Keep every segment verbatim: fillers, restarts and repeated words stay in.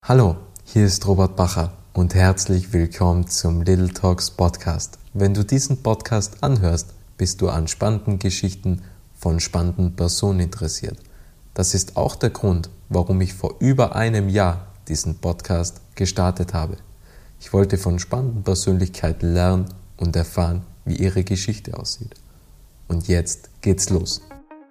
Hallo, hier ist Robert Bacher und herzlich willkommen zum Little Talks Podcast. Wenn du diesen Podcast anhörst, bist du an spannenden Geschichten von spannenden Personen interessiert. Das ist auch der Grund, warum ich vor über einem Jahr diesen Podcast gestartet habe. Ich wollte von spannenden Persönlichkeiten lernen und erfahren, wie ihre Geschichte aussieht. Und jetzt geht's los.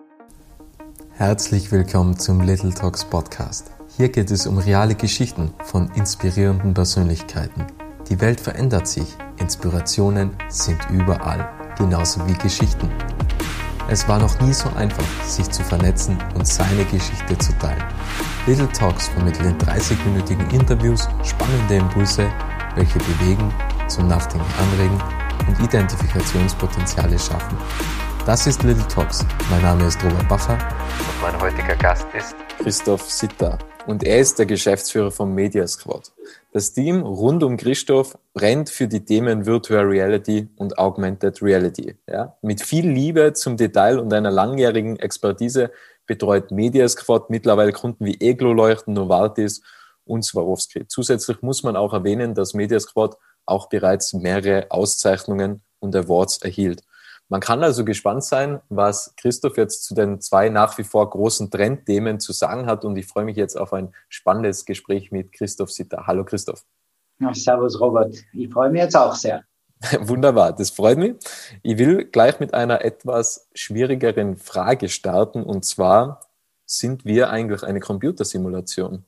Herzlich willkommen zum Little Talks Podcast. Hier geht es um reale Geschichten von inspirierenden Persönlichkeiten. Die Welt verändert sich, Inspirationen sind überall, genauso wie Geschichten. Es war noch nie so einfach, sich zu vernetzen und seine Geschichte zu teilen. Little Talks vermitteln in dreißig-minütigen Interviews spannende Impulse, welche bewegen, zum Nachdenken anregen und Identifikationspotenziale schaffen. Das ist Little Talks. Mein Name ist Robert Bacher und mein heutiger Gast ist Christoph Sitter. Und er ist der Geschäftsführer von Media Squad. Das Team rund um Christoph brennt für die Themen Virtual Reality und Augmented Reality. Ja? Mit viel Liebe zum Detail und einer langjährigen Expertise betreut Media Squad mittlerweile Kunden wie Eglo-Leuchten, Novartis und Swarovski. Zusätzlich muss man auch erwähnen, dass Media Squad auch bereits mehrere Auszeichnungen und Awards erhielt. Man kann also gespannt sein, was Christoph jetzt zu den zwei nach wie vor großen Trendthemen zu sagen hat. Und ich freue mich jetzt auf ein spannendes Gespräch mit Christoph Sitter. Hallo Christoph. Ja, servus Robert. Ich freue mich jetzt auch sehr. Wunderbar, das freut mich. Ich will gleich mit einer etwas schwierigeren Frage starten. Und zwar, sind wir eigentlich eine Computersimulation?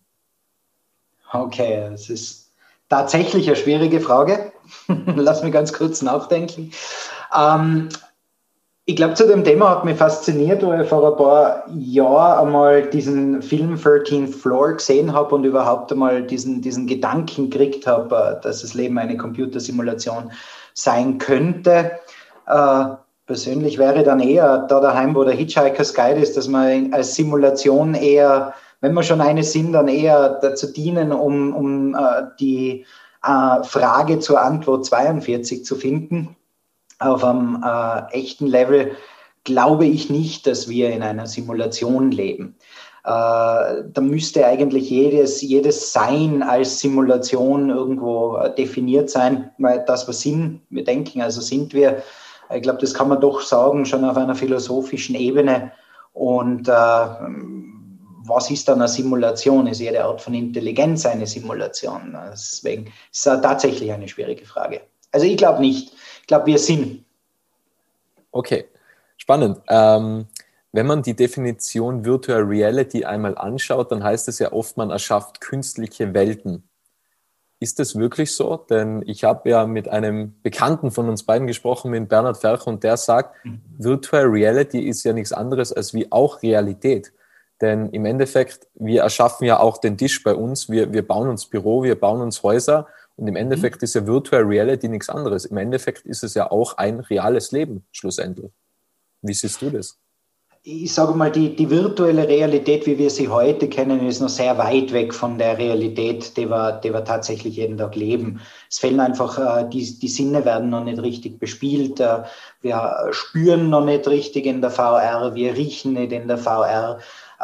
Okay, das ist tatsächlich eine schwierige Frage. Lass mich ganz kurz nachdenken. Ähm, Ich glaube, zu dem Thema hat mich fasziniert, weil ich vor ein paar Jahren einmal diesen Film thirteenth Floor gesehen habe und überhaupt einmal diesen, diesen Gedanken gekriegt habe, dass das Leben eine Computersimulation sein könnte. Äh, persönlich wäre dann eher da daheim, wo der Hitchhiker's Guide ist, dass man als Simulation eher, wenn wir schon eine sind, dann eher dazu dienen, um, um äh, die äh, Frage zur Antwort zweiundvierzig zu finden. Auf einem äh, echten Level glaube ich nicht, dass wir in einer Simulation leben. Äh, da müsste eigentlich jedes, jedes Sein als Simulation irgendwo äh, definiert sein, weil das, was sind, wir denken, also sind wir. Ich glaube, das kann man doch sagen, schon auf einer philosophischen Ebene. Und äh, was ist dann eine Simulation? Ist jede Art von Intelligenz eine Simulation? Deswegen ist es tatsächlich eine schwierige Frage. Also ich glaube nicht. Ich glaube, wir sind. Okay, spannend. Ähm, wenn man die Definition Virtual Reality einmal anschaut, dann heißt es ja oft, man erschafft künstliche Welten. Ist das wirklich so? Denn ich habe ja mit einem Bekannten von uns beiden gesprochen, mit Bernhard Fercher, und der sagt, Virtual Reality ist ja nichts anderes als wie auch Realität. Denn im Endeffekt, wir erschaffen ja auch den Tisch bei uns, wir, wir bauen uns Büro, wir bauen uns Häuser. Und im Endeffekt ist ja Virtual Reality nichts anderes. Im Endeffekt ist es ja auch ein reales Leben, schlussendlich. Wie siehst du das? Ich sage mal, die, die virtuelle Realität, wie wir sie heute kennen, ist noch sehr weit weg von der Realität, die wir, die wir tatsächlich jeden Tag leben. Es fehlen einfach, die, die Sinne werden noch nicht richtig bespielt. Wir spüren noch nicht richtig in der V R, wir riechen nicht in der V R.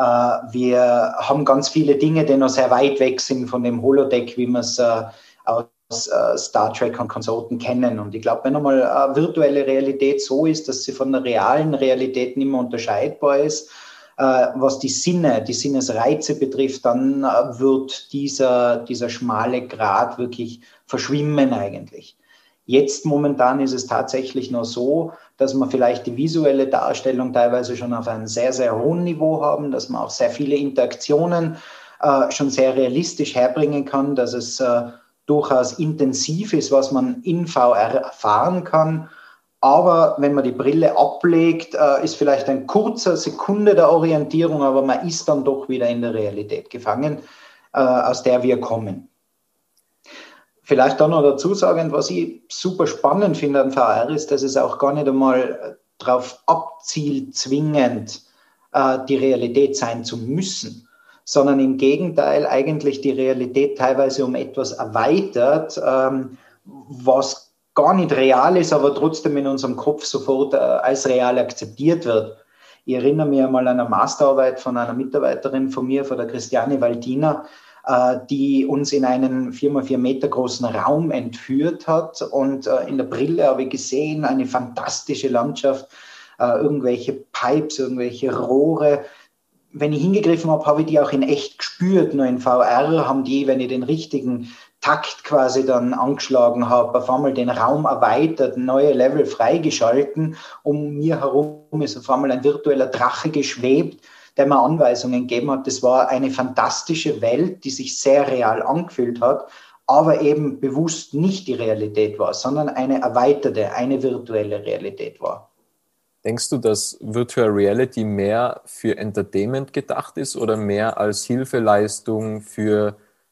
Wir haben ganz viele Dinge, die noch sehr weit weg sind von dem Holodeck, wie man es aus äh, Star Trek und Konsorten kennen. Und ich glaube, wenn einmal äh, virtuelle Realität so ist, dass sie von der realen Realität nicht mehr unterscheidbar ist, äh, was die Sinne, die Sinnesreize betrifft, dann äh, wird dieser, dieser schmale Grat wirklich verschwimmen eigentlich. Jetzt momentan ist es tatsächlich noch so, dass wir vielleicht die visuelle Darstellung teilweise schon auf einem sehr, sehr hohen Niveau haben, dass man auch sehr viele Interaktionen äh, schon sehr realistisch herbringen kann, dass es äh, durchaus intensiv ist, was man in V R erfahren kann. Aber wenn man die Brille ablegt, ist vielleicht ein kurzer Sekunde der Orientierung, aber man ist dann doch wieder in der Realität gefangen, aus der wir kommen. Vielleicht dann noch dazu sagen, was ich super spannend finde an V R ist, dass es auch gar nicht einmal darauf abzielt, zwingend die Realität sein zu müssen, sondern im Gegenteil eigentlich die Realität teilweise um etwas erweitert, ähm, was gar nicht real ist, aber trotzdem in unserem Kopf sofort äh, als real akzeptiert wird. Ich erinnere mich einmal an eine Masterarbeit von einer Mitarbeiterin von mir, von der Christiane Waldiner, die uns in einen vier mal vier Meter großen Raum entführt hat. Und in der Brille habe ich gesehen, eine fantastische Landschaft, irgendwelche Pipes, irgendwelche Rohre. Wenn ich hingegriffen habe, habe ich die auch in echt gespürt. Nur in V R haben die, wenn ich den richtigen Takt quasi dann angeschlagen habe, auf einmal den Raum erweitert, neue Level freigeschalten. Um mir herum ist auf einmal ein virtueller Drache geschwebt, der mir Anweisungen gegeben hat. Das war eine fantastische Welt, die sich sehr real angefühlt hat, aber eben bewusst nicht die Realität war, sondern eine erweiterte, eine virtuelle Realität war. Denkst du, dass Virtual Reality mehr für Entertainment gedacht ist oder mehr als Hilfeleistung für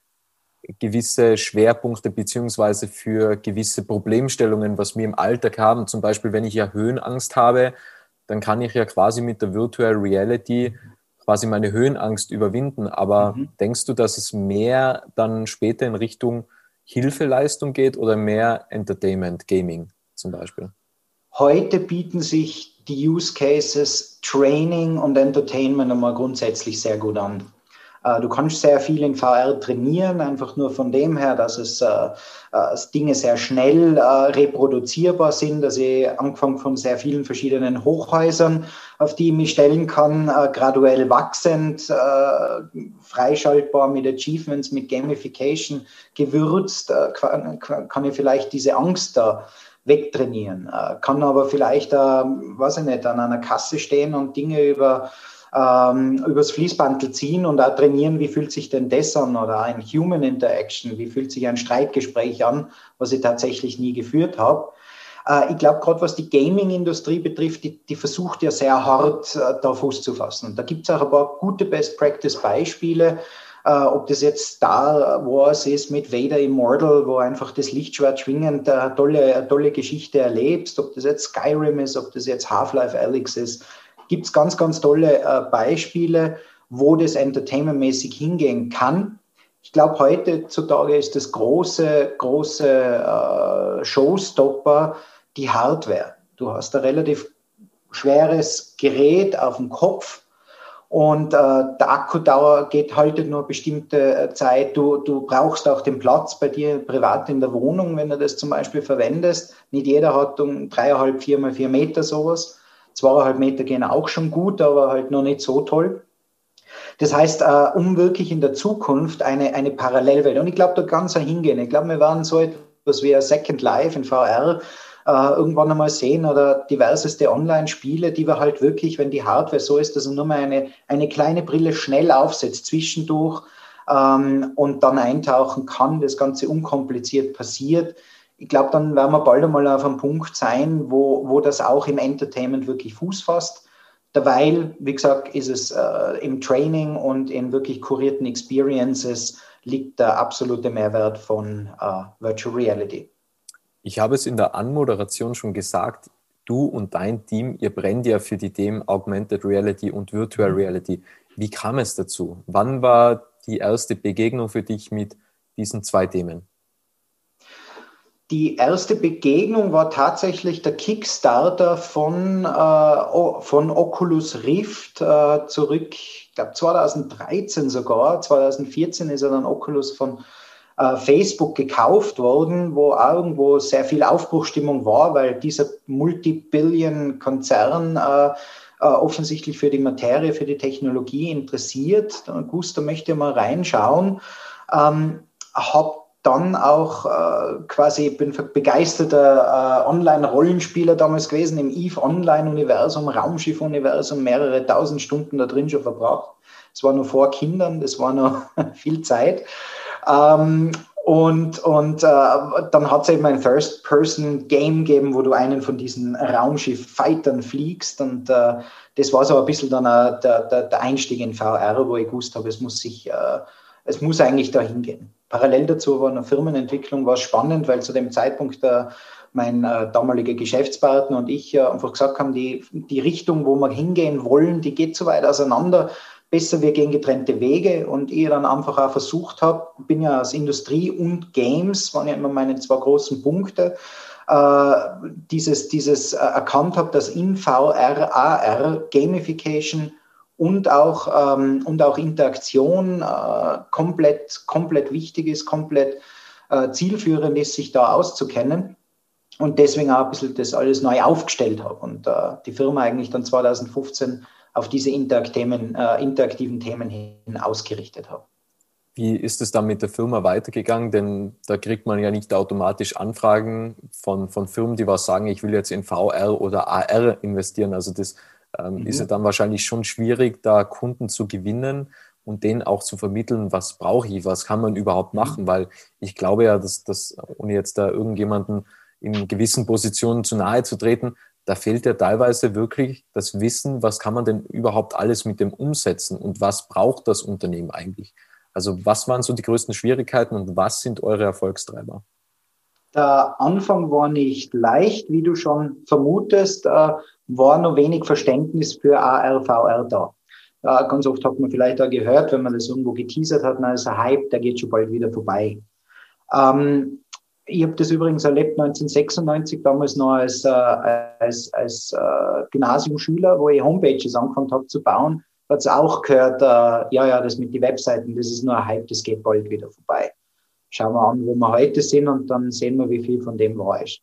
gewisse Schwerpunkte beziehungsweise für gewisse Problemstellungen, was wir im Alltag haben? Zum Beispiel, wenn ich ja Höhenangst habe, dann kann ich ja quasi mit der Virtual Reality quasi meine Höhenangst überwinden. Aber mhm. denkst du, dass es mehr dann später in Richtung Hilfeleistung geht oder mehr Entertainment, Gaming zum Beispiel? Heute bieten sich die Use Cases Training und Entertainment einmal grundsätzlich sehr gut an. Du kannst sehr viel in V R trainieren, einfach nur von dem her, dass es äh, dass Dinge sehr schnell äh, reproduzierbar sind, dass ich angefangen von sehr vielen verschiedenen Hochhäusern, auf die ich mich stellen kann, äh, graduell wachsend, äh, freischaltbar mit Achievements, mit Gamification gewürzt, äh, kann, kann ich vielleicht diese Angst da wegtrainieren. Äh, kann aber vielleicht, äh, weiß ich nicht, an einer Kasse stehen und Dinge über Ähm, übers Fließbandel ziehen und auch trainieren, wie fühlt sich denn das an oder ein Human Interaction, wie fühlt sich ein Streitgespräch an, was ich tatsächlich nie geführt habe. Äh, ich glaube, gerade was die Gaming-Industrie betrifft, die, die versucht ja sehr hart, äh, da Fuß zu fassen. Und da gibt es auch ein paar gute Best-Practice-Beispiele, äh, ob das jetzt Star Wars ist mit Vader Immortal, wo einfach das Lichtschwert schwingend eine tolle, eine tolle Geschichte erlebst, ob das jetzt Skyrim ist, ob das jetzt Half-Life Alyx ist. Gibt es ganz, ganz tolle äh, Beispiele, wo das entertainmentmäßig hingehen kann. Ich glaube, heutzutage ist das große, große äh, Showstopper die Hardware. Du hast ein relativ schweres Gerät auf dem Kopf und äh, der Akkudauer geht heute nur eine bestimmte Zeit. Du, du brauchst auch den Platz bei dir privat in der Wohnung, wenn du das zum Beispiel verwendest. Nicht jeder hat um dreieinhalb, vier mal vier Meter sowas. Zweieinhalb Meter gehen auch schon gut, aber halt noch nicht so toll. Das heißt, uh, um wirklich in der Zukunft eine, eine Parallelwelt, und ich glaube, da ganz hingehen. Ich glaube, wir werden so etwas wie ein Second Life in V R uh, irgendwann einmal sehen oder diverseste Online-Spiele, die wir halt wirklich, wenn die Hardware so ist, dass man nur mal eine, eine kleine Brille schnell aufsetzt, zwischendurch um, und dann eintauchen kann, das Ganze unkompliziert passiert. Ich glaube, dann werden wir bald einmal auf einem Punkt sein, wo, wo das auch im Entertainment wirklich Fuß fasst. Derweil, wie gesagt, ist es äh, im Training und in wirklich kurierten Experiences liegt der absolute Mehrwert von äh, Virtual Reality. Ich habe es in der Anmoderation schon gesagt, du und dein Team, ihr brennt ja für die Themen Augmented Reality und Virtual Reality. Wie kam es dazu? Wann war die erste Begegnung für dich mit diesen zwei Themen? Die erste Begegnung war tatsächlich der Kickstarter von, äh, von Oculus Rift äh, zurück, ich glaube zweitausenddreizehn sogar. zweitausendvierzehn ist ja dann Oculus von äh, Facebook gekauft worden, wo auch irgendwo sehr viel Aufbruchstimmung war, weil dieser Multi-Billion-Konzern äh, äh, offensichtlich für die Materie, für die Technologie interessiert. Gusto möchte mal reinschauen. Ähm, hab dann auch äh, quasi, ich bin begeisterter äh, Online-Rollenspieler damals gewesen, im EVE Online-Universum, Raumschiff-Universum, mehrere tausend Stunden da drin schon verbracht. Das war noch vor Kindern, das war noch viel Zeit. Ähm, und und äh, dann hat es eben ein First-Person-Game gegeben, wo du einen von diesen Raumschiff-Fightern fliegst. Und äh, das war so ein bisschen dann äh, der, der, der Einstieg in V R, wo ich gewusst habe, es muss sich, äh, es muss eigentlich dahin gehen. Parallel dazu war eine Firmenentwicklung, war spannend, weil zu dem Zeitpunkt äh, mein äh, damaliger Geschäftspartner und ich äh, einfach gesagt haben, die, die Richtung, wo wir hingehen wollen, die geht zu weit auseinander. Besser, wir gehen getrennte Wege. Und ich dann einfach auch versucht habe, bin ja aus Industrie und Games, waren ja immer meine zwei großen Punkte, äh, dieses, dieses äh, erkannt habe, dass in V R, A R, Gamification und auch, ähm, und auch Interaktion äh, komplett, komplett wichtig ist, komplett äh, zielführend ist, sich da auszukennen. Und deswegen auch ein bisschen das alles neu aufgestellt habe und äh, die Firma eigentlich dann zwanzig fünfzehn auf diese interaktiven, äh, interaktiven Themen hin ausgerichtet habe. Wie ist es dann mit der Firma weitergegangen? Denn da kriegt man ja nicht automatisch Anfragen von, von Firmen, die was sagen, ich will jetzt in V R oder A R investieren. Also das ähm, mhm. ist ja dann wahrscheinlich schon schwierig, da Kunden zu gewinnen und denen auch zu vermitteln, was brauche ich, was kann man überhaupt machen? Mhm. Weil ich glaube ja, dass, dass ohne jetzt da irgendjemanden in gewissen Positionen zu nahe zu treten, da fehlt ja teilweise wirklich das Wissen, was kann man denn überhaupt alles mit dem umsetzen und was braucht das Unternehmen eigentlich? Also was waren so die größten Schwierigkeiten und was sind eure Erfolgstreiber? Der Anfang war nicht leicht, wie du schon vermutest, äh, war noch wenig Verständnis für A R, V R da. Äh, ganz oft hat man vielleicht auch gehört, wenn man das irgendwo geteasert hat, na, ist ein Hype, der geht schon bald wieder vorbei. Ähm, Ich habe das übrigens erlebt neunzehnhundertsechsundneunzig, damals noch als, äh, als, als äh, Gymnasiumschüler, wo ich Homepages angefangen habe zu bauen, hat es auch gehört, äh, ja, ja, das mit den Webseiten, das ist nur ein Hype, das geht bald wieder vorbei. Schauen wir an, wo wir heute sind und dann sehen wir, wie viel von dem wahr ist.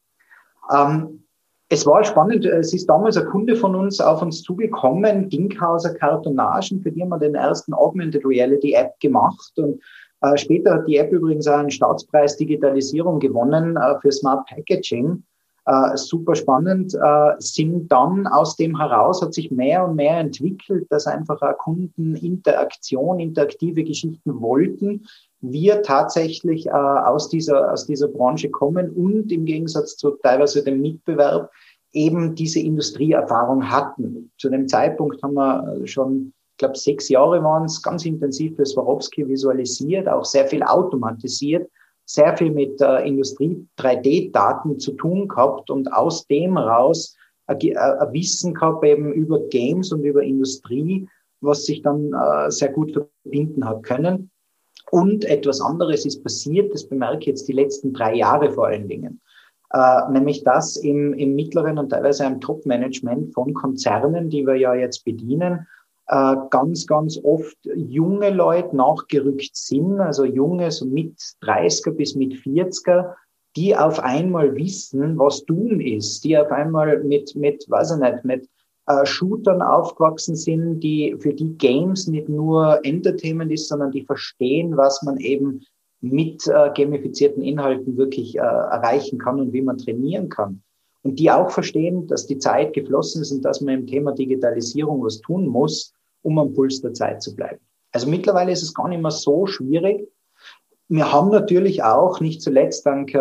Ähm, es war spannend, es ist damals ein Kunde von uns auf uns zugekommen, Dinkhauser Kartonagen, für die haben wir den ersten Augmented Reality App gemacht und Äh, später hat die App übrigens auch einen Staatspreis Digitalisierung gewonnen äh, für Smart Packaging. Äh, super spannend. Äh, sind dann aus dem heraus, hat sich mehr und mehr entwickelt, dass einfach auch Kunden Interaktion, interaktive Geschichten wollten. Wir tatsächlich äh, aus dieser, aus dieser Branche kommen und im Gegensatz zu teilweise dem Mitbewerb eben diese Industrieerfahrung hatten. Zu dem Zeitpunkt haben wir schon ich glaube, sechs Jahre waren es, ganz intensiv für Swarovski visualisiert, auch sehr viel automatisiert, sehr viel mit äh, Industrie-drei D-Daten zu tun gehabt und aus dem raus ein Wissen gehabt eben über Games und über Industrie, was sich dann äh, sehr gut verbinden hat können. Und etwas anderes ist passiert, das bemerke ich jetzt die letzten drei Jahre vor allen Dingen. Äh, nämlich das im, im mittleren und teilweise im Top-Management von Konzernen, die wir ja jetzt bedienen, Äh, ganz, ganz oft junge Leute nachgerückt sind, also junge, so mit dreißiger bis mit vierziger, die auf einmal wissen, was Doom ist, die auf einmal mit, mit, weiß ich nicht, mit äh, Shootern aufgewachsen sind, die, für die Games nicht nur Entertainment ist, sondern die verstehen, was man eben mit äh, gamifizierten Inhalten wirklich äh, erreichen kann und wie man trainieren kann. Und die auch verstehen, dass die Zeit geflossen ist und dass man im Thema Digitalisierung was tun muss, um am Puls der Zeit zu bleiben. Also mittlerweile ist es gar nicht mehr so schwierig. Wir haben natürlich auch, nicht zuletzt dank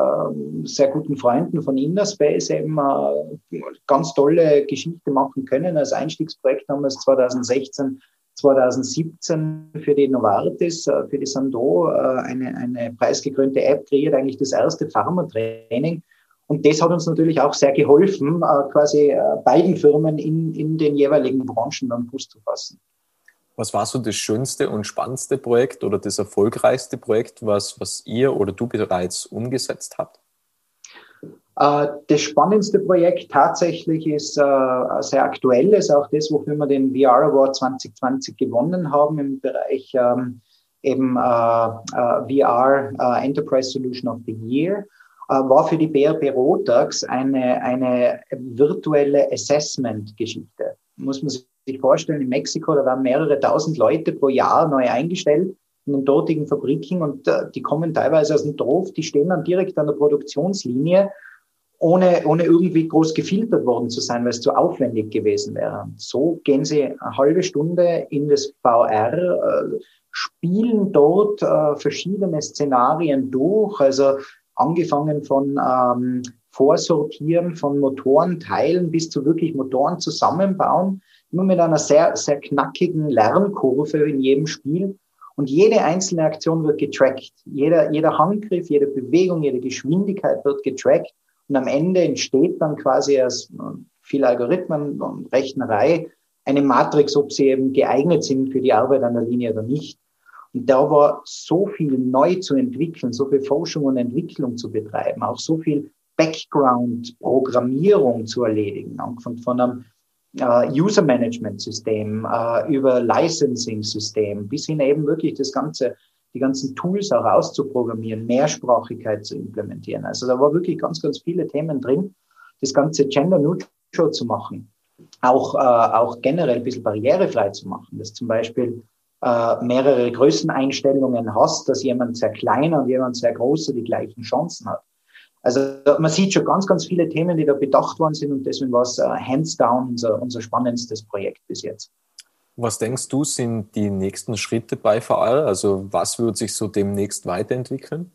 äh, sehr guten Freunden von Innerspace eben äh, ganz tolle Geschichte machen können. Als Einstiegsprojekt haben wir es zwanzig sechzehn, zwanzig siebzehn für die Novartis, äh, für die Sando äh, eine, eine preisgekrönte App kreiert, eigentlich das erste Pharmatraining. Und das hat uns natürlich auch sehr geholfen, quasi beiden Firmen in, in den jeweiligen Branchen dann Fuß zu fassen. Was war so das schönste und spannendste Projekt oder das erfolgreichste Projekt, was, was ihr oder du bereits umgesetzt habt? Das spannendste Projekt tatsächlich ist sehr aktuell, ist auch das, wofür wir den V R Award zwanzig zwanzig gewonnen haben im Bereich eben V R Enterprise Solution of the Year. War für die B R P Rotax eine, eine virtuelle Assessment-Geschichte. Muss man sich vorstellen, in Mexiko, da waren mehrere tausend Leute pro Jahr neu eingestellt in den dortigen Fabriken und uh, die kommen teilweise aus dem Dorf, die stehen dann direkt an der Produktionslinie, ohne, ohne irgendwie groß gefiltert worden zu sein, weil es zu aufwendig gewesen wäre. So gehen sie eine halbe Stunde in das V R, uh, spielen dort uh, verschiedene Szenarien durch, also angefangen von ähm, Vorsortieren von Motorenteilen bis zu wirklich Motoren zusammenbauen, immer mit einer sehr, sehr knackigen Lernkurve in jedem Spiel. Und jede einzelne Aktion wird getrackt. Jeder, jeder Handgriff, jede Bewegung, jede Geschwindigkeit wird getrackt. Und am Ende entsteht dann quasi aus viel Algorithmen und Rechnerei eine Matrix, ob sie eben geeignet sind für die Arbeit an der Linie oder nicht. Und da war so viel neu zu entwickeln, so viel Forschung und Entwicklung zu betreiben, auch so viel Background-Programmierung zu erledigen, angefangen von einem äh, User-Management-System, äh, über Licensing-System, bis hin eben wirklich das ganze, die ganzen Tools auch auszuprogrammieren, Mehrsprachigkeit zu implementieren. Also da war wirklich ganz, ganz viele Themen drin, das ganze Gender-Neutral zu machen, auch, äh, auch generell ein bisschen barrierefrei zu machen, dass zum Beispiel äh, mehrere Größeneinstellungen hast, dass jemand sehr kleiner und jemand sehr großer die gleichen Chancen hat. Also man sieht schon ganz, ganz viele Themen, die da bedacht worden sind und deswegen war es uh, hands down unser, unser spannendstes Projekt bis jetzt. Was denkst du, sind die nächsten Schritte bei V R? Also was wird sich so demnächst weiterentwickeln?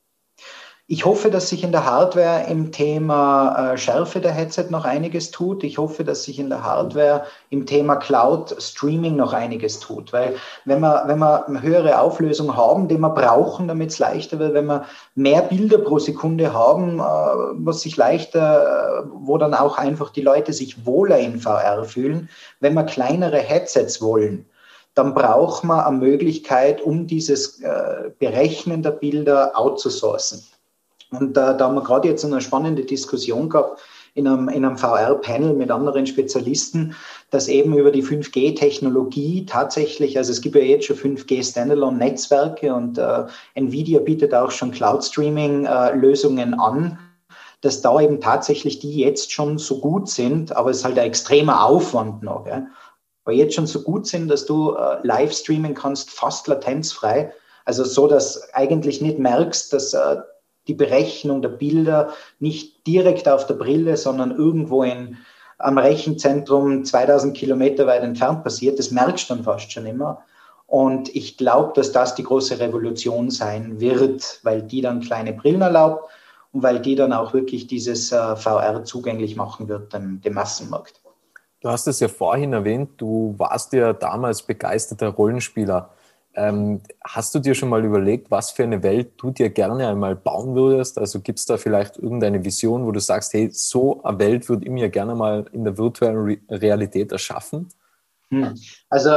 Ich hoffe, dass sich in der Hardware im Thema äh, Schärfe der Headset noch einiges tut. Ich hoffe, dass sich in der Hardware im Thema Cloud Streaming noch einiges tut. Weil wenn wir, wenn wir eine höhere Auflösung haben, die wir brauchen, damit es leichter wird, wenn wir mehr Bilder pro Sekunde haben, äh, was sich leichter, äh, wo dann auch einfach die Leute sich wohler in V R fühlen, wenn wir kleinere Headsets wollen, dann braucht man eine Möglichkeit, um dieses äh, Berechnen der Bilder outzusourcen. Und äh, da haben wir gerade jetzt eine spannende Diskussion gehabt in einem, in einem V R-Panel mit anderen Spezialisten, dass eben über die fünf G Technologie tatsächlich, also es gibt ja jetzt schon fünf G Standalone-Netzwerke und äh, Nvidia bietet auch schon Cloud-Streaming-Lösungen äh, an, dass da eben tatsächlich die jetzt schon so gut sind, aber es ist halt ein extremer Aufwand noch, ja, aber jetzt schon so gut sind, dass du äh, live streamen kannst, fast latenzfrei, also so, dass eigentlich nicht merkst, dass äh, die Berechnung der Bilder nicht direkt auf der Brille, sondern irgendwo in, am Rechenzentrum zweitausend Kilometer weit entfernt passiert. Das merkst du dann fast schon immer. Und ich glaube, dass das die große Revolution sein wird, weil die dann kleine Brillen erlaubt und weil die dann auch wirklich dieses äh, V R zugänglich machen wird, dem, dem Massenmarkt. Du hast es ja vorhin erwähnt, du warst ja damals begeisterter Rollenspieler. Ähm, hast du dir schon mal überlegt, was für eine Welt du dir gerne einmal bauen würdest? Also gibt es da vielleicht irgendeine Vision, wo du sagst, hey, so eine Welt würde ich mir gerne mal in der virtuellen Re- Realität erschaffen? Hm. Also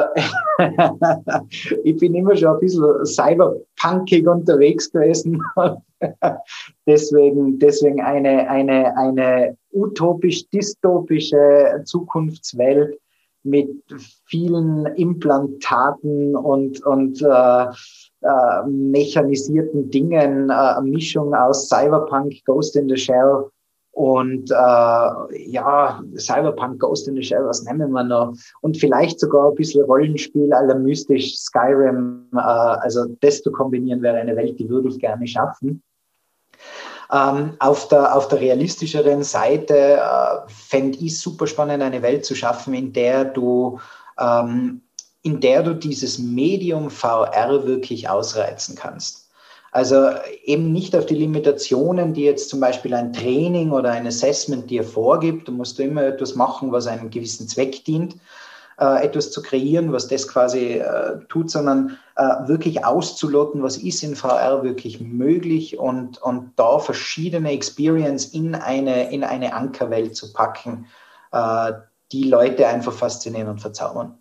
ich bin immer schon ein bisschen cyberpunkig unterwegs gewesen. deswegen, deswegen eine, eine, eine utopisch-dystopische Zukunftswelt mit vielen Implantaten und, und äh, äh, mechanisierten Dingen, äh, eine Mischung aus Cyberpunk, Ghost in the Shell und äh, ja, Cyberpunk, Ghost in the Shell, was nennen wir noch? Und vielleicht sogar ein bisschen Rollenspiel à la mystisch, Skyrim, äh, also das zu kombinieren wäre eine Welt, die würde ich gerne schaffen. Ähm, auf der, auf der realistischeren Seite äh, fände ich es super spannend, eine Welt zu schaffen, in der du, ähm, in der du dieses Medium V R wirklich ausreizen kannst. Also eben nicht auf die Limitationen, die jetzt zum Beispiel ein Training oder ein Assessment dir vorgibt. Du musst immer etwas machen, was einem gewissen Zweck dient, äh, etwas zu kreieren, was das quasi äh, tut, sondern äh, wirklich auszuloten, was ist in V R wirklich möglich und, und da verschiedene Experience in eine, in eine Ankerwelt zu packen, äh, die Leute einfach faszinieren und verzaubern.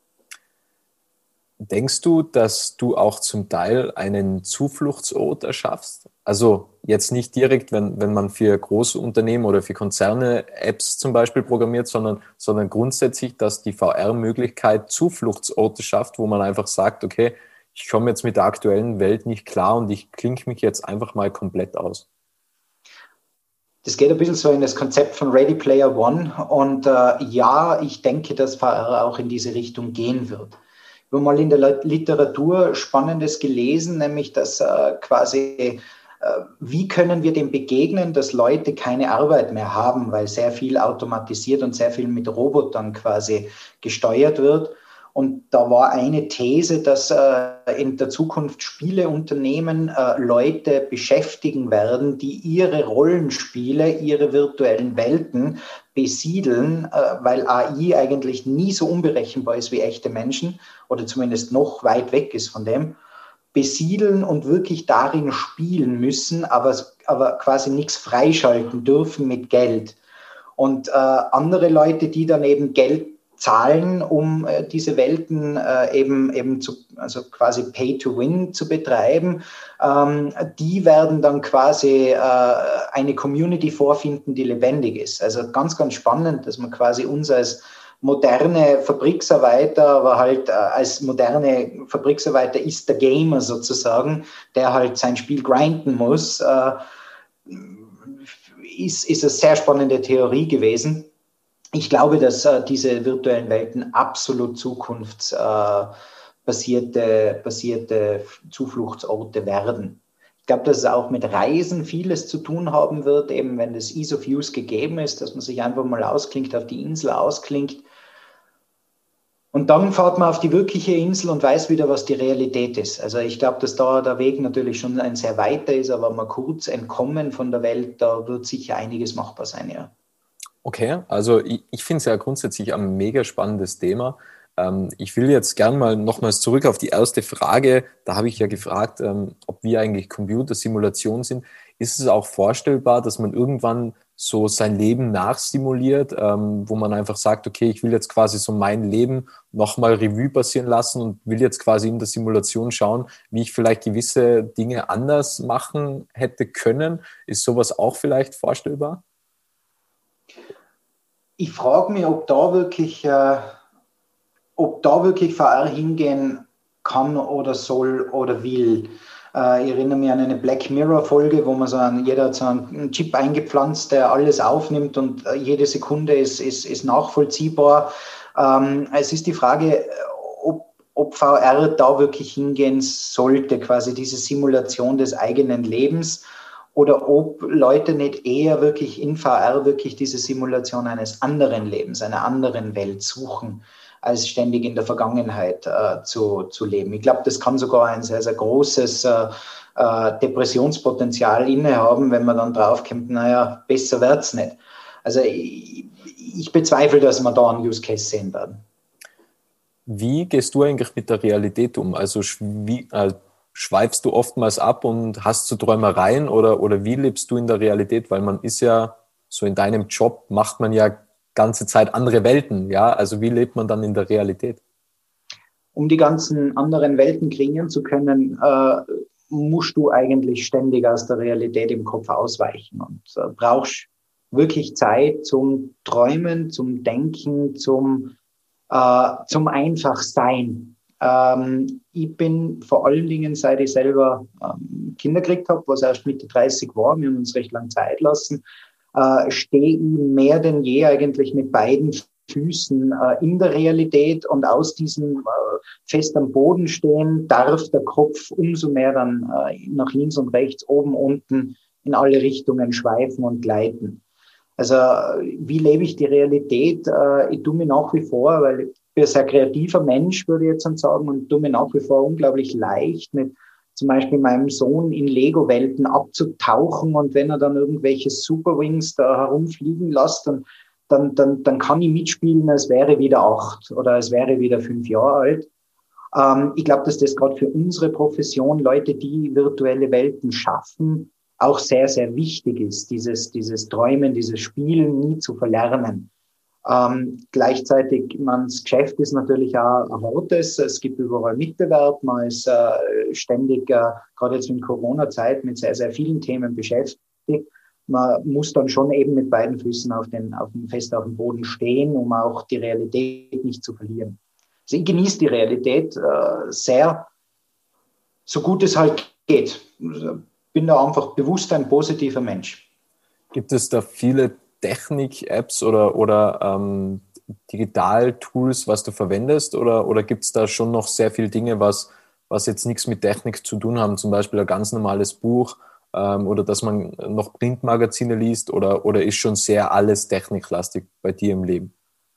Denkst du, dass du auch zum Teil einen Zufluchtsort erschaffst? Also jetzt nicht direkt, wenn, wenn man für große Unternehmen oder für Konzerne Apps zum Beispiel programmiert, sondern, sondern grundsätzlich, dass die V R-Möglichkeit Zufluchtsorte schafft, wo man einfach sagt, okay, ich komme jetzt mit der aktuellen Welt nicht klar und ich klinke mich jetzt einfach mal komplett aus. Das geht ein bisschen so in das Konzept von Ready Player One und äh, ja, ich denke, dass V R auch in diese Richtung gehen wird. Ich habe mal in der Literatur Spannendes gelesen, nämlich dass äh, quasi, äh, wie können wir dem begegnen, dass Leute keine Arbeit mehr haben, weil sehr viel automatisiert und sehr viel mit Robotern quasi gesteuert wird. Und da war eine These, dass äh, in der Zukunft Spieleunternehmen äh, Leute beschäftigen werden, die ihre Rollenspiele, ihre virtuellen Welten besiedeln, äh, weil A I eigentlich nie so unberechenbar ist wie echte Menschen oder zumindest noch weit weg ist von dem, besiedeln und wirklich darin spielen müssen, aber, aber quasi nichts freischalten dürfen mit Geld. Und äh, andere Leute, die dann eben Geld zahlen, um äh, diese Welten äh, eben, eben zu, also quasi Pay-to-Win zu betreiben. Ähm, die werden dann quasi äh, eine Community vorfinden, die lebendig ist. Also ganz, ganz spannend, dass man quasi uns als moderne Fabriksarbeiter, aber halt äh, als moderne Fabriksarbeiter ist der Gamer sozusagen, der halt sein Spiel grinden muss, äh, ist, ist eine sehr spannende Theorie gewesen. Ich glaube, dass äh, diese virtuellen Welten absolut zukunftsbasierte äh, basierte Zufluchtsorte werden. Ich glaube, dass es auch mit Reisen vieles zu tun haben wird, eben wenn das Ease of Use gegeben ist, dass man sich einfach mal ausklinkt, auf die Insel ausklinkt. Und dann fährt man auf die wirkliche Insel und weiß wieder, was die Realität ist. Also ich glaube, dass da der Weg natürlich schon ein sehr weiter ist, aber mal kurz entkommen von der Welt, da wird sicher einiges machbar sein, ja. Okay, also ich, ich finde es ja grundsätzlich ein mega spannendes Thema. Ähm, ich will jetzt gern mal nochmals zurück auf die erste Frage. Da habe ich ja gefragt, ähm, ob wir eigentlich Computersimulation sind. Ist es auch vorstellbar, dass man irgendwann so sein Leben nachsimuliert, ähm, wo man einfach sagt, okay, ich will jetzt quasi so mein Leben nochmal Revue passieren lassen und will jetzt quasi in der Simulation schauen, wie ich vielleicht gewisse Dinge anders machen hätte können? Ist sowas auch vielleicht vorstellbar? Ich frage mich, ob da wirklich, äh, ob da wirklich V R hingehen kann oder soll oder will. Äh, ich erinnere mich an eine Black Mirror-Folge, wo man so einen, jeder hat so einen Chip eingepflanzt, der alles aufnimmt und äh, jede Sekunde ist, ist, ist nachvollziehbar. Ähm, es ist die Frage, ob, ob V R da wirklich hingehen sollte, quasi diese Simulation des eigenen Lebens. Oder ob Leute nicht eher wirklich in V R wirklich diese Simulation eines anderen Lebens, einer anderen Welt suchen, als ständig in der Vergangenheit äh, zu, zu leben. Ich glaube, das kann sogar ein sehr, sehr großes äh, äh, Depressionspotenzial innehaben, wenn man dann draufkommt, naja, besser wird's nicht. Also ich, ich bezweifle, dass wir da einen Use Case sehen werden. Wie gehst du eigentlich mit der Realität um? Also wie, äh, schweifst du oftmals ab und hast so Träumereien oder, oder wie lebst du in der Realität? Weil man ist ja, so in deinem Job macht man ja ganze Zeit andere Welten, ja? Also wie lebt man dann in der Realität? Um die ganzen anderen Welten kreieren zu können, äh, musst du eigentlich ständig aus der Realität im Kopf ausweichen und äh, brauchst wirklich Zeit zum Träumen, zum Denken, zum, äh, zum Einfachsein. Ähm, ich bin vor allen Dingen, seit ich selber ähm, Kinder gekriegt habe, was erst Mitte dreißig war, wir haben uns recht lang Zeit lassen, äh, stehe ich mehr denn je eigentlich mit beiden Füßen äh, in der Realität und aus diesem äh, fest am Boden stehen darf der Kopf umso mehr dann äh, nach links und rechts, oben, unten in alle Richtungen schweifen und gleiten. Also wie lebe ich die Realität? Äh, ich tue mir nach wie vor, weil ich bin ein sehr kreativer Mensch, würde ich jetzt sagen, und tue mir nach wie vor unglaublich leicht, mit zum Beispiel meinem Sohn in Lego-Welten abzutauchen, und wenn er dann irgendwelche Superwings da herumfliegen lässt, dann, dann, dann, dann kann ich mitspielen, als wäre wieder acht oder als wäre wieder fünf Jahre alt. Ähm, ich glaube, dass das gerade für unsere Profession, Leute, die virtuelle Welten schaffen, auch sehr, sehr wichtig ist, dieses, dieses Träumen, dieses Spielen nie zu verlernen. Ähm, gleichzeitig, man's Geschäft ist natürlich auch ein hartes, es gibt überall Mitbewerb, man ist äh, ständig, äh, gerade jetzt in Corona-Zeit, mit sehr, sehr vielen Themen beschäftigt. Man muss dann schon eben mit beiden Füßen auf den, auf dem, fest auf dem Boden stehen, um auch die Realität nicht zu verlieren. Also ich genieße die Realität äh, sehr, so gut es halt geht. Also, bin da einfach bewusst ein positiver Mensch. Gibt es da viele Technik-Apps oder, oder ähm, Digital-Tools, was du verwendest? Oder, oder gibt es da schon noch sehr viele Dinge, was, was jetzt nichts mit Technik zu tun haben? Zum Beispiel ein ganz normales Buch ähm, oder dass man noch Printmagazine liest? Oder, oder ist schon sehr alles techniklastig bei dir im Leben?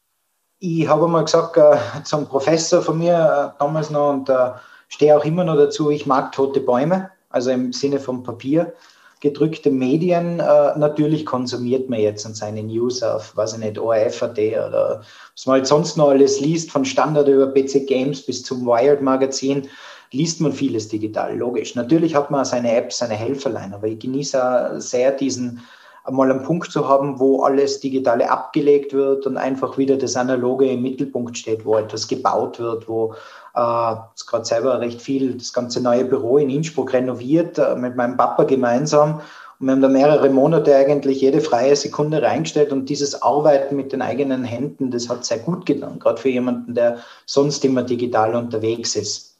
Ich habe mal gesagt äh, zum Professor von mir äh, damals noch und äh, stehe auch immer noch dazu, ich mag tote Bäume. Also im Sinne von Papier, gedrückte Medien. Äh, natürlich konsumiert man jetzt an seine News auf, weiß ich nicht, O R F Punkt A T oder was man halt sonst noch alles liest, von Standard über P C Games bis zum Wired-Magazin, liest man vieles digital, logisch. Natürlich hat man seine Apps, seine Helferlein, aber ich genieße auch sehr diesen, einmal einen Punkt zu haben, wo alles Digitale abgelegt wird und einfach wieder das Analoge im Mittelpunkt steht, wo etwas gebaut wird, wo äh, ist gerade selber recht viel, das ganze neue Büro in Innsbruck renoviert, äh, mit meinem Papa gemeinsam. Und wir haben da mehrere Monate eigentlich jede freie Sekunde reingestellt und dieses Arbeiten mit den eigenen Händen, das hat sehr gut getan, gerade für jemanden, der sonst immer digital unterwegs ist.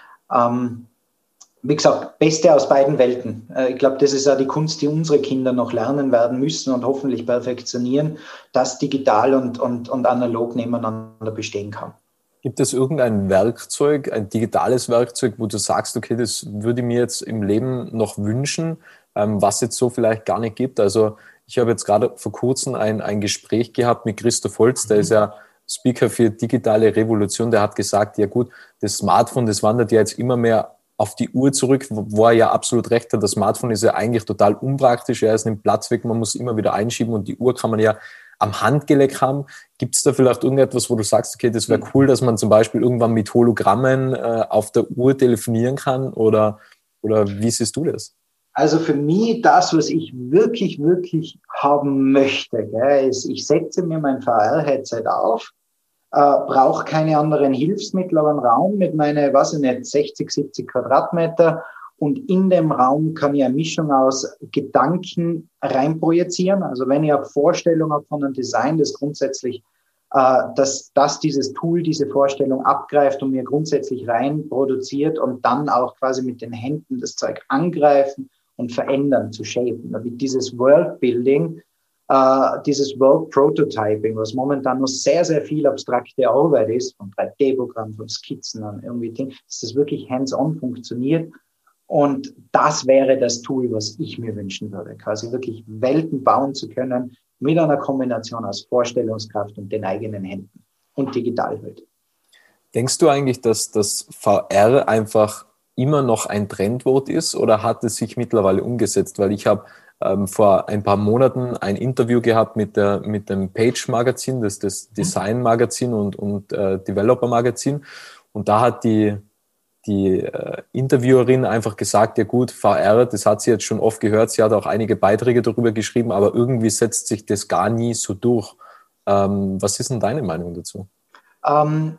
Ähm, wie gesagt, Beste aus beiden Welten. Ich glaube, das ist auch die Kunst, die unsere Kinder noch lernen werden müssen und hoffentlich perfektionieren, dass digital und, und, und analog nebeneinander bestehen kann. Gibt es irgendein Werkzeug, ein digitales Werkzeug, wo du sagst, okay, das würde ich mir jetzt im Leben noch wünschen, was jetzt so vielleicht gar nicht gibt? Also ich habe jetzt gerade vor kurzem ein, ein Gespräch gehabt mit Christoph Holz, der ist ja Speaker für digitale Revolution, der hat gesagt, ja gut, das Smartphone, das wandert ja jetzt immer mehr auf die Uhr zurück, wo er ja absolut recht hat. Das Smartphone ist ja eigentlich total unpraktisch. Er ist nimmt Platz weg, man muss immer wieder einschieben und die Uhr kann man ja am Handgelenk haben. Gibt es da vielleicht irgendetwas, wo du sagst, okay, das wäre cool, dass man zum Beispiel irgendwann mit Hologrammen äh, auf der Uhr telefonieren kann? Oder, oder wie siehst du das? Also für mich, das, was ich wirklich, wirklich haben möchte, gell, ist, ich setze mir mein V R-Headset auf, Äh, brauche keine anderen Hilfsmittel, aber einen Raum mit meine, weiß ich nicht, sechzig, siebzig Quadratmeter und in dem Raum kann ich eine Mischung aus Gedanken reinprojizieren. Also wenn ich eine Vorstellung habe von einem Design, das grundsätzlich, äh, dass, dass dieses Tool diese Vorstellung abgreift und mir grundsätzlich rein produziert und dann auch quasi mit den Händen das Zeug angreifen und verändern, zu shapen. Damit dieses Worldbuilding, Uh, dieses World Prototyping, was momentan noch sehr, sehr viel abstrakte Arbeit ist, von drei D-Programmen, von Skizzen an irgendwie Dinge, dass das wirklich hands-on funktioniert. Und das wäre das Tool, was ich mir wünschen würde, quasi wirklich Welten bauen zu können mit einer Kombination aus Vorstellungskraft und den eigenen Händen und Digitalwelt. Denkst du eigentlich, dass das V R einfach immer noch ein Trendwort ist oder hat es sich mittlerweile umgesetzt? Weil ich habe ähm, vor ein paar Monaten ein Interview gehabt mit der mit dem Page-Magazin, das, das Design-Magazin und, und äh, Developer-Magazin. Und da hat die, die äh, Interviewerin einfach gesagt, ja gut, V R, das hat sie jetzt schon oft gehört, sie hat auch einige Beiträge darüber geschrieben, aber irgendwie setzt sich das gar nie so durch. Ähm, was ist denn deine Meinung dazu? Ähm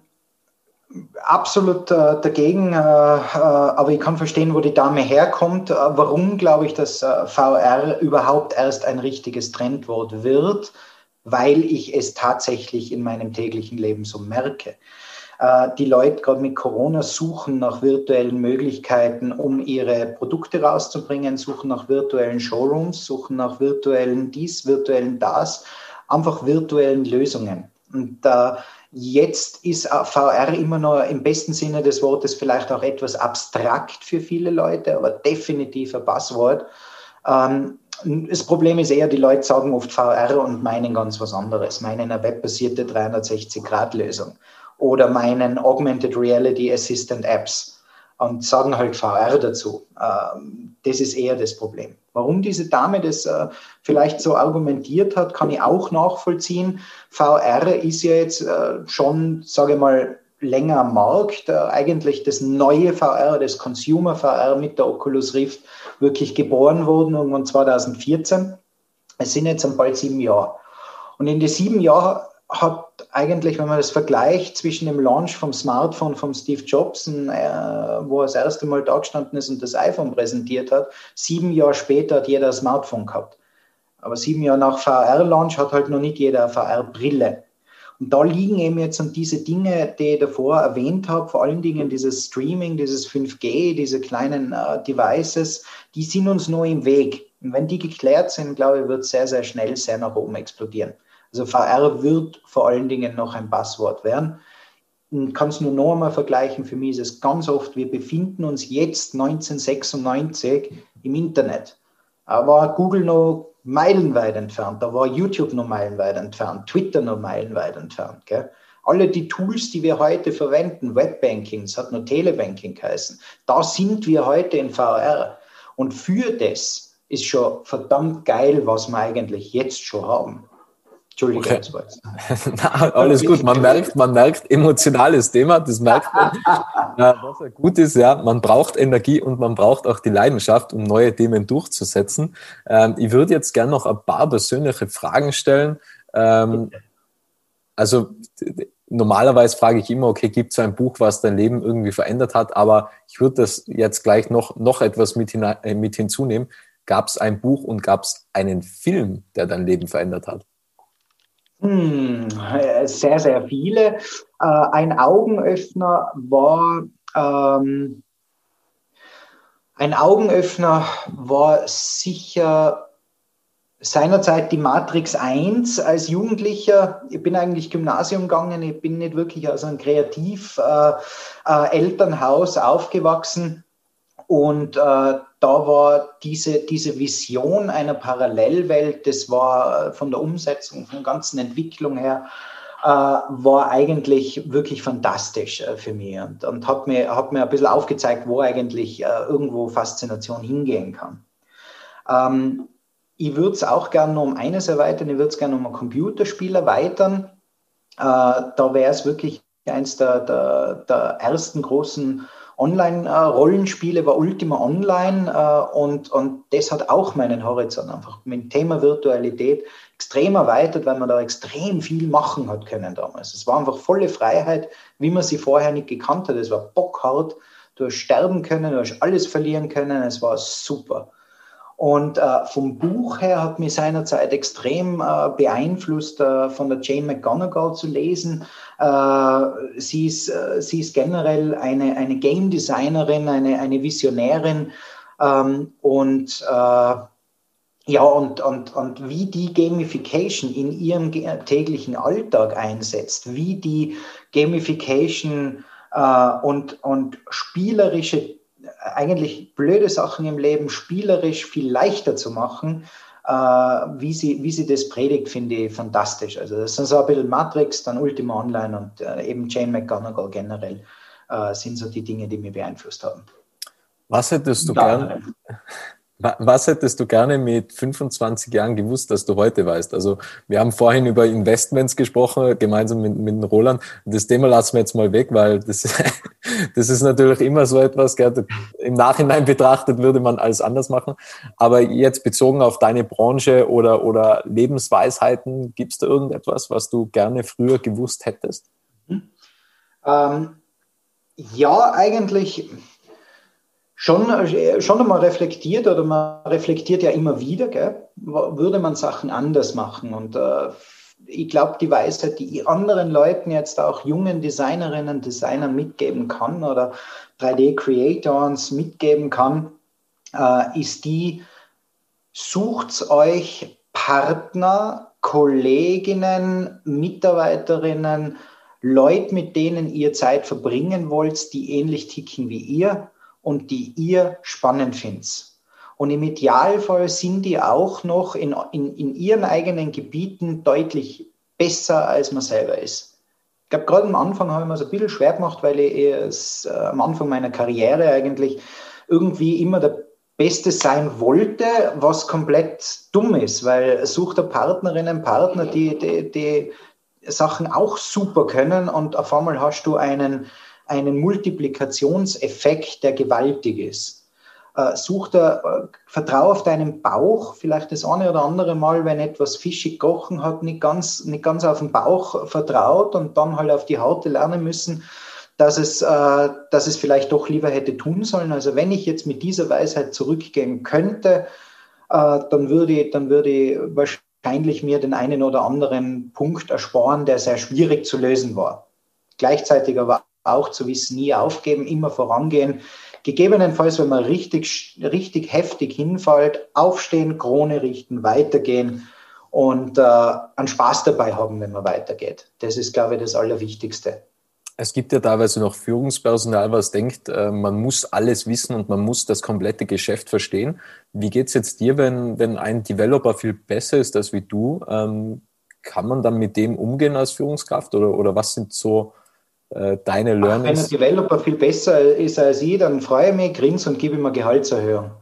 Absolut äh, dagegen, äh, äh, aber ich kann verstehen, wo die Dame herkommt. Äh, warum glaube ich, dass äh, V R überhaupt erst ein richtiges Trendwort wird? Weil ich es tatsächlich in meinem täglichen Leben so merke. Äh, die Leute gerade mit Corona suchen nach virtuellen Möglichkeiten, um ihre Produkte rauszubringen, suchen nach virtuellen Showrooms, suchen nach virtuellen dies, virtuellen das, einfach virtuellen Lösungen. Und äh, jetzt ist V R immer noch im besten Sinne des Wortes vielleicht auch etwas abstrakt für viele Leute, aber definitiv ein Passwort. Ähm, das Problem ist eher, die Leute sagen oft V R und meinen ganz was anderes, meinen eine webbasierte dreihundertsechzig Grad Lösung oder meinen Augmented Reality Assistant Apps und sagen halt V R dazu. Ähm, das ist eher das Problem. Warum diese Dame das äh, vielleicht so argumentiert hat, kann ich auch nachvollziehen. V R ist ja jetzt äh, schon, sage ich mal, länger am Markt. Äh, eigentlich das neue V R, das Consumer V R mit der Oculus Rift wirklich geboren worden, irgendwann zweitausendvierzehn. Es sind jetzt bald sieben Jahre. Und in den sieben Jahren hat eigentlich, wenn man das vergleicht zwischen dem Launch vom Smartphone von Steve Jobs, äh, wo er das erste Mal da gestanden ist und das iPhone präsentiert hat, sieben Jahre später hat jeder ein Smartphone gehabt. Aber sieben Jahre nach V R-Launch hat halt noch nicht jeder eine V R-Brille. Und da liegen eben jetzt an diese Dinge, die ich davor erwähnt habe, vor allen Dingen dieses Streaming, dieses fünf G, diese kleinen äh, Devices, die sind uns noch im Weg. Und wenn die geklärt sind, glaube ich, wird es sehr, sehr schnell sehr nach oben explodieren. Also V R wird vor allen Dingen noch ein Passwort werden. Ich kann es nur noch einmal vergleichen. Für mich ist es ganz oft, wir befinden uns jetzt neunzehnhundertsechsundneunzig im Internet. Da war Google noch meilenweit entfernt, da war YouTube noch meilenweit entfernt, Twitter noch meilenweit entfernt. Gell? Alle die Tools, die wir heute verwenden, Webbanking, es hat nur Telebanking geheißen, da sind wir heute in V R. Und für das ist schon verdammt geil, was wir eigentlich jetzt schon haben. Entschuldigung. Okay. Na, alles gut, man merkt, man merkt, emotionales Thema, das merkt man. Was ja gut ist, ja, man braucht Energie und man braucht auch die Leidenschaft, um neue Themen durchzusetzen. Ähm, ich würde jetzt gerne noch ein paar persönliche Fragen stellen. Ähm, also normalerweise frage ich immer, okay, gibt es ein Buch, was dein Leben irgendwie verändert hat, aber ich würde das jetzt gleich noch, noch etwas mit, hinein, äh, mit hinzunehmen. Gab es ein Buch und gab es einen Film, der dein Leben verändert hat? Hm, sehr, sehr viele. Äh, ein Augenöffner war, ähm, ein Augenöffner war sicher seinerzeit die Matrix eins als Jugendlicher. Ich bin eigentlich Gymnasium gegangen, ich bin nicht wirklich aus einem Kreativ-Elternhaus äh, äh, aufgewachsen. Und äh, da war diese, diese Vision einer Parallelwelt, das war von der Umsetzung, von der ganzen Entwicklung her, äh, war eigentlich wirklich fantastisch äh, für mich und, und hat mir, hat mir ein bisschen aufgezeigt, wo eigentlich äh, irgendwo Faszination hingehen kann. Ähm, Ich würde es auch gerne noch um eines erweitern, ich würde es gerne um ein Computerspiel erweitern. Äh, da wäre es wirklich eins der, der, der ersten großen Online-Rollenspiele, war Ultima Online äh, und, und das hat auch meinen Horizont einfach mit dem Thema Virtualität extrem erweitert, weil man da extrem viel machen hat können damals. Es war einfach volle Freiheit, wie man sie vorher nicht gekannt hat. Es war bockhart, du hast sterben können, du hast alles verlieren können, es war super. Und äh, vom Buch her hat mich seinerzeit extrem äh, beeinflusst, äh, von der Jane McGonigal zu lesen. Äh, sie, ist, äh, sie ist generell eine, eine Game Designerin, eine, eine Visionärin. Ähm, und äh, ja, und, und, und wie die Gamification in ihrem täglichen Alltag einsetzt, wie die Gamification äh, und, und spielerische eigentlich blöde Sachen im Leben spielerisch viel leichter zu machen, äh, wie, sie, wie sie das predigt, finde ich fantastisch. Also das sind so ein bisschen Matrix, dann Ultima Online und äh, eben Jane McGonigal generell äh, sind so die Dinge, die mich beeinflusst haben. Was hättest du gerne... Was hättest du gerne mit fünfundzwanzig Jahren gewusst, dass du heute weißt? Also wir haben vorhin über Investments gesprochen, gemeinsam mit, mit Roland. Das Thema lassen wir jetzt mal weg, weil das, das ist natürlich immer so etwas, gell, im Nachhinein betrachtet würde man alles anders machen. Aber jetzt bezogen auf deine Branche oder, oder Lebensweisheiten, gibt es da irgendetwas, was du gerne früher gewusst hättest? Ähm, ja, eigentlich... Schon, schon einmal reflektiert oder man reflektiert ja immer wieder, gell? Würde man Sachen anders machen. Und äh, ich glaube, die Weisheit, die anderen Leuten, jetzt auch jungen Designerinnen, Designern mitgeben kann oder drei D-Creators mitgeben kann, äh, ist die, sucht euch Partner, Kolleginnen, Mitarbeiterinnen, Leute, mit denen ihr Zeit verbringen wollt, die ähnlich ticken wie ihr und die ihr spannend findet. Und im Idealfall sind die auch noch in, in, in ihren eigenen Gebieten deutlich besser, als man selber ist. Ich glaube, gerade am Anfang habe ich mir es ein bisschen schwer gemacht, weil ich es, äh, am Anfang meiner Karriere eigentlich irgendwie immer der Beste sein wollte, was komplett dumm ist, weil sucht der Partnerinnen, Partner, die, die, die Sachen auch super können und auf einmal hast du einen einen Multiplikationseffekt, der gewaltig ist. Äh, such da, äh, vertrau auf deinen Bauch, vielleicht das eine oder andere Mal, wenn etwas fischig gerochen hat, nicht ganz, nicht ganz auf den Bauch vertraut und dann halt auf die Haut lernen müssen, dass es, äh, dass es vielleicht doch lieber hätte tun sollen. Also wenn ich jetzt mit dieser Weisheit zurückgehen könnte, äh, dann würde ich, dann würde ich wahrscheinlich mir den einen oder anderen Punkt ersparen, der sehr schwierig zu lösen war. Gleichzeitig aber auch zu wissen, nie aufgeben, immer vorangehen. Gegebenenfalls, wenn man richtig, richtig heftig hinfällt, aufstehen, Krone richten, weitergehen und äh, einen Spaß dabei haben, wenn man weitergeht. Das ist, glaube ich, das Allerwichtigste. Es gibt ja teilweise noch Führungspersonal, was denkt, man muss alles wissen und man muss das komplette Geschäft verstehen. Wie geht es jetzt dir, wenn, wenn ein Developer viel besser ist als wie du? Ähm, kann man dann mit dem umgehen als Führungskraft oder, oder was sind so äh, deine Learnings? Ach, wenn ein Developer viel besser ist als ich, dann freue ich mich, grinse und gebe ihm eine Gehaltserhöhung.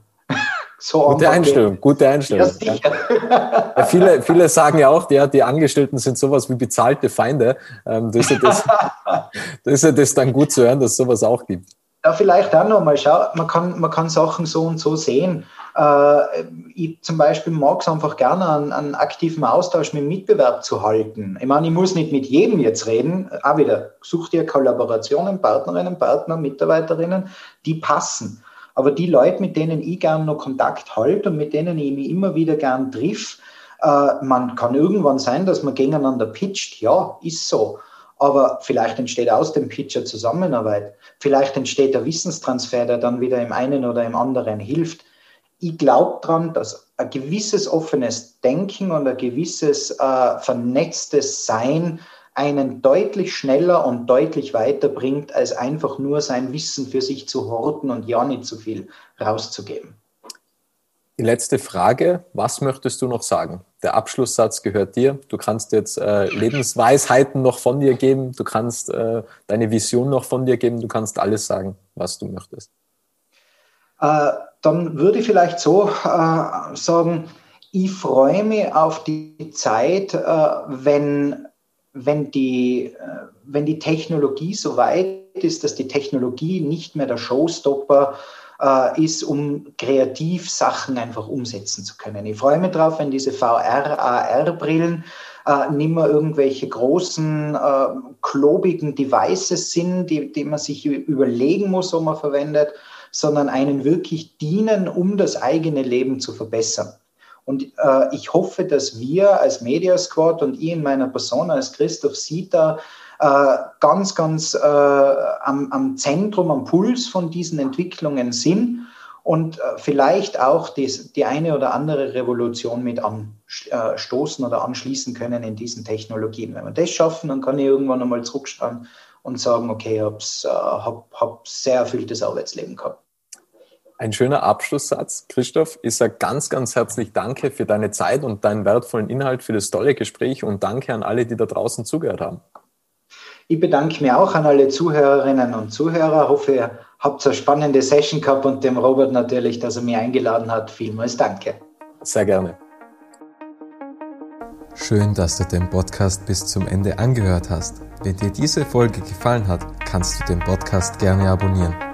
So gute Einstellung, geht. gute Einstellung. Ja, ja. Ja, viele, viele sagen ja auch, ja, die Angestellten sind sowas wie bezahlte Feinde. Ähm, da, ist ja das, da ist ja das dann gut zu hören, dass es sowas auch gibt. Ja, vielleicht auch noch mal, schau, man kann, man kann Sachen so und so sehen. Äh, ich zum Beispiel mag es einfach gerne, einen, einen aktiven Austausch mit dem Mitbewerb zu halten. Ich meine, ich muss nicht mit jedem jetzt reden, auch wieder, such dir Kollaborationen, Partnerinnen, Partner, Mitarbeiterinnen, die passen. Aber die Leute, mit denen ich gern noch Kontakt halte und mit denen ich mich immer wieder gern triff, äh, man kann irgendwann sein, dass man gegeneinander pitcht. Ja, ist so. Aber vielleicht entsteht aus dem Pitch eine Zusammenarbeit. Vielleicht entsteht ein Wissenstransfer, der dann wieder im einen oder im anderen hilft. Ich glaube daran, dass ein gewisses offenes Denken und ein gewisses äh, vernetztes Sein einen deutlich schneller und deutlich weiterbringt, als einfach nur sein Wissen für sich zu horten und ja nicht zu viel rauszugeben. Die letzte Frage, was möchtest du noch sagen? Der Abschlusssatz gehört dir. Du kannst jetzt äh, Lebensweisheiten noch von dir geben, du kannst äh, deine Vision noch von dir geben, du kannst alles sagen, was du möchtest. Äh, dann würde ich vielleicht so äh, sagen, ich freue mich auf die Zeit, äh, wenn, wenn, die, äh, wenn die Technologie so weit ist, dass die Technologie nicht mehr der Showstopper ist, um kreativ Sachen einfach umsetzen zu können. Ich freue mich drauf, wenn diese V R, A R-Brillen äh, nicht mehr irgendwelche großen, äh, klobigen Devices sind, die, die man sich überlegen muss, wo man verwendet, sondern einen wirklich dienen, um das eigene Leben zu verbessern. Und äh, ich hoffe, dass wir als Media Squad und ich in meiner Person als Christoph Sitter äh, ganz, ganz äh, am, am Zentrum, am Puls von diesen Entwicklungen sind und äh, vielleicht auch die, die eine oder andere Revolution mit anstoßen oder anschließen können in diesen Technologien. Wenn wir das schaffen, dann kann ich irgendwann einmal zurückschauen und sagen, okay, ich habe äh, hab, hab sehr erfülltes Arbeitsleben gehabt. Ein schöner Abschlusssatz. Christoph, ich sage ganz, ganz herzlich Danke für deine Zeit und deinen wertvollen Inhalt, für das tolle Gespräch und danke an alle, die da draußen zugehört haben. Ich bedanke mich auch an alle Zuhörerinnen und Zuhörer. Ich hoffe, ihr habt eine spannende Session gehabt und dem Robert natürlich, dass er mich eingeladen hat. Vielmals danke. Sehr gerne. Schön, dass du den Podcast bis zum Ende angehört hast. Wenn dir diese Folge gefallen hat, kannst du den Podcast gerne abonnieren.